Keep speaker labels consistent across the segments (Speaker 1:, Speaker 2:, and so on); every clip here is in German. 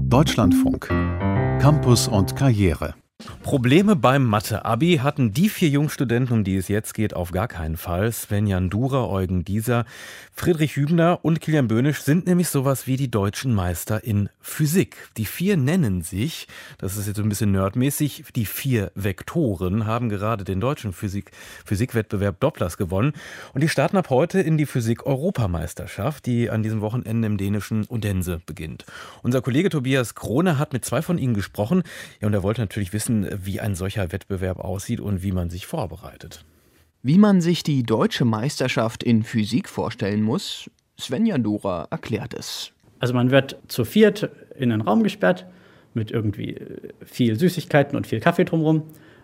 Speaker 1: Deutschlandfunk. Campus und Karriere.
Speaker 2: Probleme beim Mathe-Abi hatten die 4 Jungstudenten, um die es jetzt geht, auf gar keinen Fall. Sven Jandura, Eugen Dieser, Friedrich Hübner und Kilian Bönisch sind nämlich sowas wie die deutschen Meister in Physik. Die 4 nennen sich, das ist jetzt ein bisschen nerdmäßig, die 4 Vektoren, haben gerade den deutschen Physikwettbewerb Dopplers gewonnen. Und die starten ab heute in die Physik-Europameisterschaft, die an diesem Wochenende im dänischen Odense beginnt. Unser Kollege Tobias Krone hat mit 2 von ihnen gesprochen. Ja, und er wollte natürlich wissen, wie ein solcher Wettbewerb aussieht und wie man sich vorbereitet.
Speaker 3: Wie man sich die deutsche Meisterschaft in Physik vorstellen muss, Sven Jandura erklärt es.
Speaker 4: Also man wird zu 4 in einen Raum gesperrt mit irgendwie viel Süßigkeiten und viel Kaffee drumherum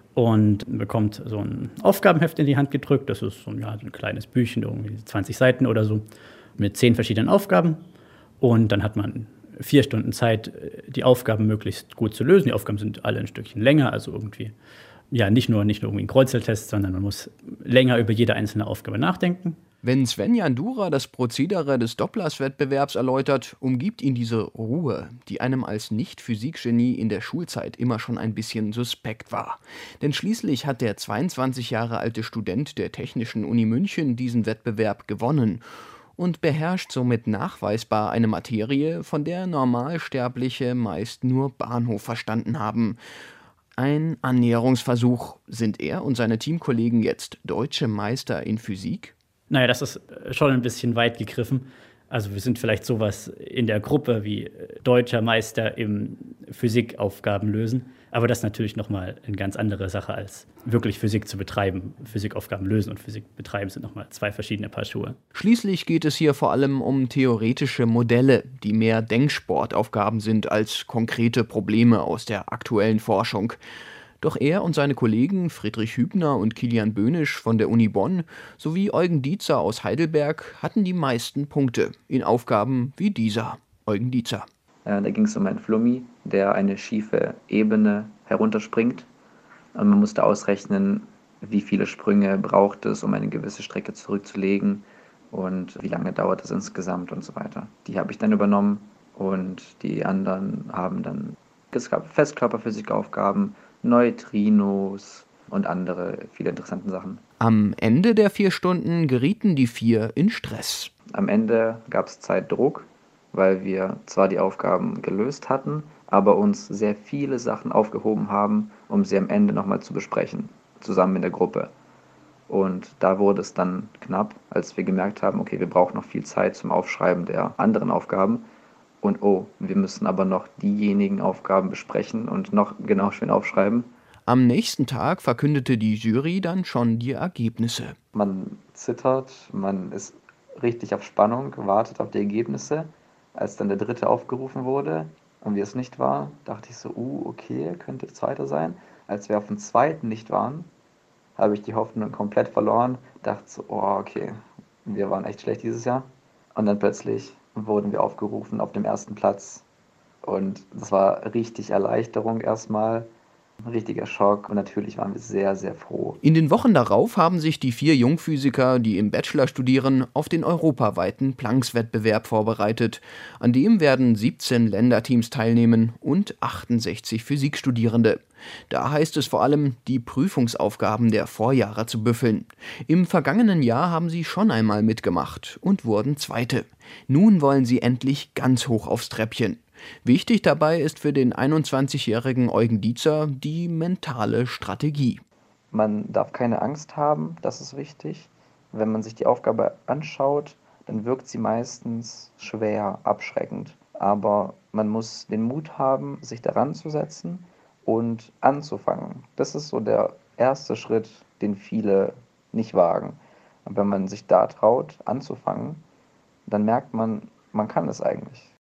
Speaker 4: und bekommt so ein Aufgabenheft in die Hand gedrückt. Das ist so ein kleines Büchchen, irgendwie 20 Seiten oder so, mit 10 verschiedenen Aufgaben. Und dann hat man 4 Stunden Zeit, die Aufgaben möglichst gut zu lösen. Die Aufgaben sind alle ein Stückchen länger, also irgendwie, ja, nicht nur irgendwie ein Kreuzeltest, sondern man muss länger über jede einzelne Aufgabe nachdenken.
Speaker 3: Wenn Sven Jandura das Prozedere des Dopplers-Wettbewerbs erläutert, umgibt ihn diese Ruhe, die einem als Nicht-Physik-Genie in der Schulzeit immer schon ein bisschen suspekt war. Denn schließlich hat der 22 Jahre alte Student der Technischen Uni München diesen Wettbewerb gewonnen und beherrscht somit nachweisbar eine Materie, von der Normalsterbliche meist nur Bahnhof verstanden haben. Ein Annäherungsversuch. Sind er und seine Teamkollegen jetzt deutsche Meister in Physik?
Speaker 4: Naja, das ist schon ein bisschen weit gegriffen. Also wir sind vielleicht sowas in der Gruppe wie deutscher Meister im Physikaufgaben lösen. Aber das ist natürlich nochmal eine ganz andere Sache, als wirklich Physik zu betreiben. Physikaufgaben lösen und Physik betreiben sind nochmal 2 verschiedene Paar Schuhe.
Speaker 3: Schließlich geht es hier vor allem um theoretische Modelle, die mehr Denksportaufgaben sind als konkrete Probleme aus der aktuellen Forschung. Doch er und seine Kollegen Friedrich Hübner und Kilian Bönisch von der Uni Bonn sowie Eugen Dieser aus Heidelberg hatten die meisten Punkte in Aufgaben wie dieser. Eugen Dieser.
Speaker 5: Da ging es um einen Flummi, der eine schiefe Ebene herunterspringt. Und man musste ausrechnen, wie viele Sprünge braucht es, um eine gewisse Strecke zurückzulegen und wie lange dauert es insgesamt und so weiter. Die habe ich dann übernommen und die anderen haben dann, es gab Festkörperphysikaufgaben, Neutrinos und andere viele interessante Sachen.
Speaker 3: Am Ende der 4 Stunden gerieten die 4 in Stress.
Speaker 5: Am Ende gab es Zeitdruck, weil wir zwar die Aufgaben gelöst hatten, aber uns sehr viele Sachen aufgehoben haben, um sie am Ende nochmal zu besprechen, zusammen in der Gruppe. Und da wurde es dann knapp, als wir gemerkt haben, okay, wir brauchen noch viel Zeit zum Aufschreiben der anderen Aufgaben. Und wir müssen aber noch diejenigen Aufgaben besprechen und noch genau schön aufschreiben.
Speaker 3: Am nächsten Tag verkündete die Jury dann schon die Ergebnisse.
Speaker 5: Man zittert, man ist richtig auf Spannung, wartet auf die Ergebnisse. Als dann der 3. aufgerufen wurde und wir es nicht waren, dachte ich so, okay, könnte der 2. sein. Als wir auf dem 2. nicht waren, habe ich die Hoffnung komplett verloren. Dachte so, okay, wir waren echt schlecht dieses Jahr. Und dann plötzlich wurden wir aufgerufen auf dem 1. Platz. Und das war richtig Erleichterung erstmal. Ein richtiger Schock und natürlich waren wir sehr, sehr froh.
Speaker 3: In den Wochen darauf haben sich die 4 Jungphysiker, die im Bachelor studieren, auf den europaweiten Planck-Wettbewerb vorbereitet. An dem werden 17 Länderteams teilnehmen und 68 Physikstudierende. Da heißt es vor allem, die Prüfungsaufgaben der Vorjahre zu büffeln. Im vergangenen Jahr haben sie schon einmal mitgemacht und wurden Zweite. Nun wollen sie endlich ganz hoch aufs Treppchen. Wichtig dabei ist für den 21-jährigen Eugen Dieser die mentale Strategie.
Speaker 5: Man darf keine Angst haben, das ist wichtig. Wenn man sich die Aufgabe anschaut, dann wirkt sie meistens schwer, abschreckend. Aber man muss den Mut haben, sich daran zu setzen und anzufangen. Das ist so der erste Schritt, den viele nicht wagen. Und wenn man sich da traut, anzufangen, dann merkt man, man kann es eigentlich.